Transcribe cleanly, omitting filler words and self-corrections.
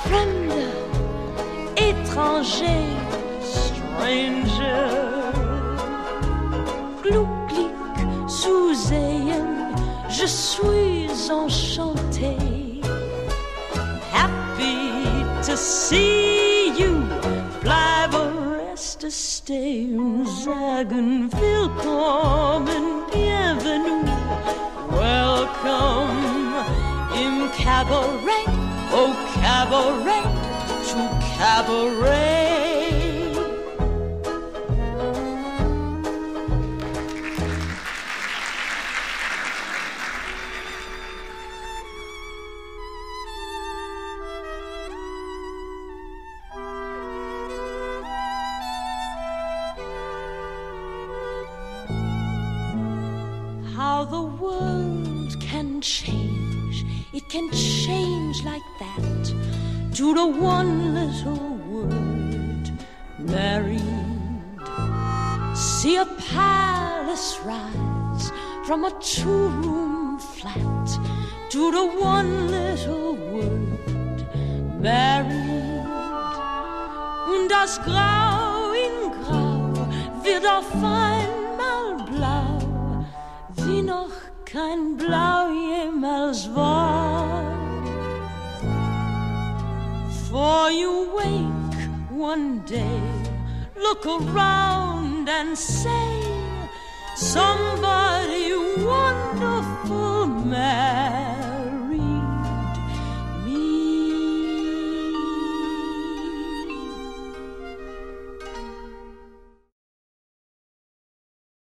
Fremder, étranger, stranger. Gluck-glick zu sehen, je suis enchantée. Happy to see you, bleibe reste stehen, sagen willkommen, bienvenue, welcome im Cabaret, oh Cabaret, to Cabaret. How the world can change, it can change like that, to the one little word, married. See a palace rise from a two-room flat, to the one little word, married. Und das Grau in Grau wird auf einmal blau, wie noch kein Blau jemals war. For you wake one day, look around and say, somebody once